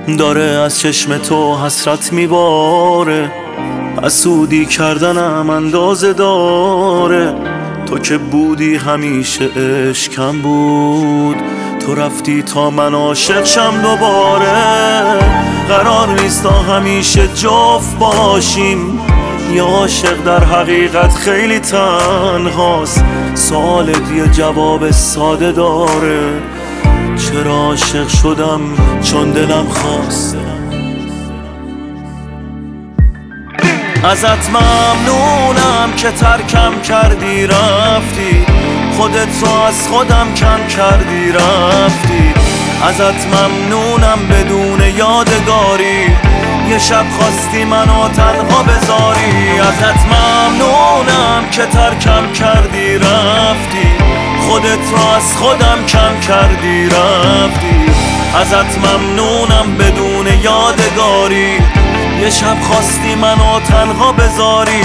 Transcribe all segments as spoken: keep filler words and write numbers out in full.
داره از چشم تو حسرت میباره، حسودی کردنم اندازه داره. تو که بودی همیشه عشقم بود، تو رفتی تا من عاشق شم دوباره. قرار نیست تا همیشه جفت باشیم، یا عاشق در حقیقت خیلی تنهاست. سوالت یه جواب ساده داره، چرا عاشق شدم؟ چون دلم خواست. ازت ممنونم که ترکم کردی رفتی، خودت رو از خودم کم کردی رفتی. ازت ممنونم بدون یادگاری، یه شب خواستی منو تنها بذاری. ازت ممنونم که ترکم کردی رفتی، خودت رو از خودم کم کردی رفتی. ازت ممنونم بدون یادگاری، یه شب خواستی منو تنها بذاری.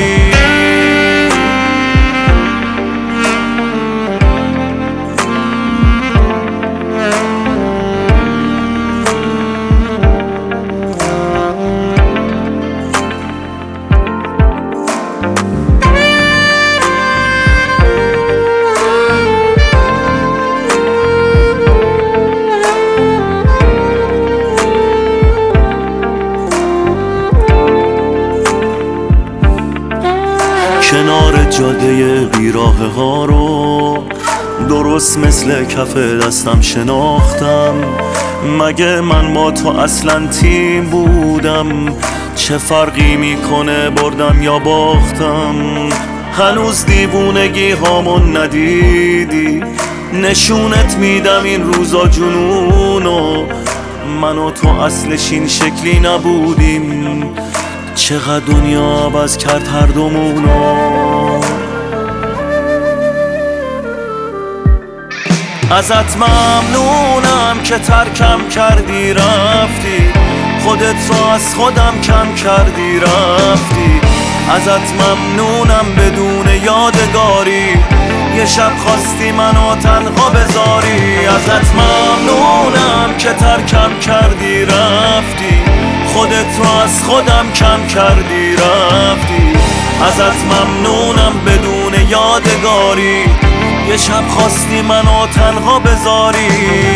کنار جاده بیراه ها رو درست مثل کف دستم شناختم. مگه من با تو اصلا تیم بودم؟ چه فرقی میکنه بردم یا باختم؟ هنوز دیوونگی هامون ندیدی، نشونت میدم این روزا جنونو. من و تو اصلش این شکلی نبودیم، چقدر دنیا عوض کرد هر دومونو. ازت ممنونم که ترکم کردی رفتی، خودت رو از خودم کم کردی رفتی. ازت ممنونم بدون یادگاری، یه شب خواستی منو تنها بذاری. ازت ممنونم که ترکم کردی رفتی، خودت رو از خودم کم کردی رفتی. ازت ممنونم بدون یادگاری، یه شب خواستی منو تنها بذاری.